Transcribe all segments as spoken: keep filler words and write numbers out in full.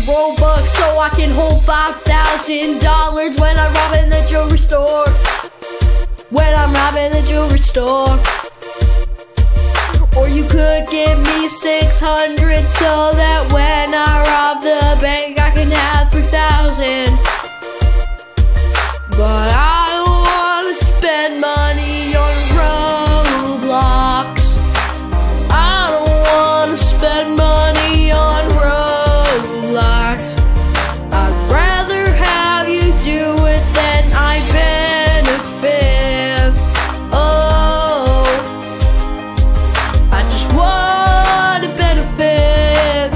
Robux so I can hold five thousand dollars when I'm robbing the jewelry store. When I'm robbing the jewelry store. Or you could give me six hundred so that when I rob the bank I can have three thousand. But I don't wanna spend money on Roblox. I don't wanna spend money on Roblox. I'd rather have you do it than I benefit. Oh, I just wanna benefit.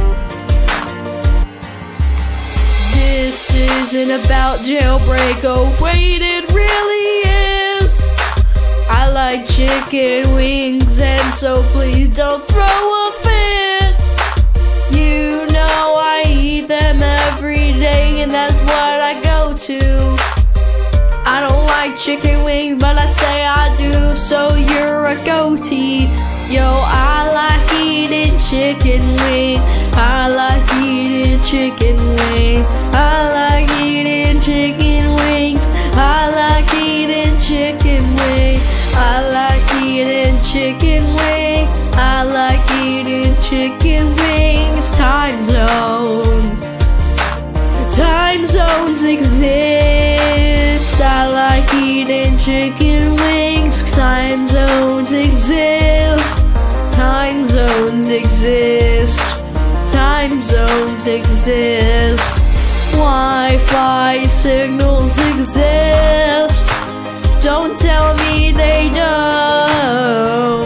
This isn't about jailbreak, oh wait, it really is. I like chicken wings, and so please don't throw a fit. You know I eat them every day, and that's what I go to. I don't like chicken wings, but I say I do, so you're a goatee. Yo, I like eating chicken wings. I like eating chicken wings. I like eating chicken wings. I like eating chicken wings. I like eating chicken wings. I like eating chicken wings. Time zone. Time zones exist. I like eating chicken wings. Time zones exist. Time zones exist. Time zones exist. Wi-Fi signals exist. Don't tell me they don't.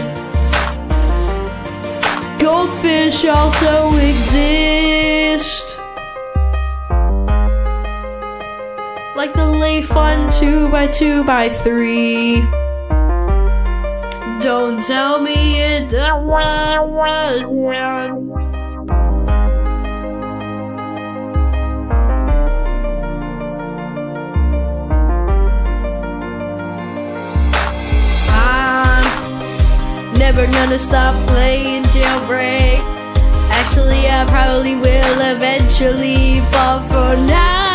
Goldfish also exist. Like the Lay Fun two by two by three. Don't tell me it don't. Never gonna stop playing jailbreak. Actually, I probably will eventually, but for now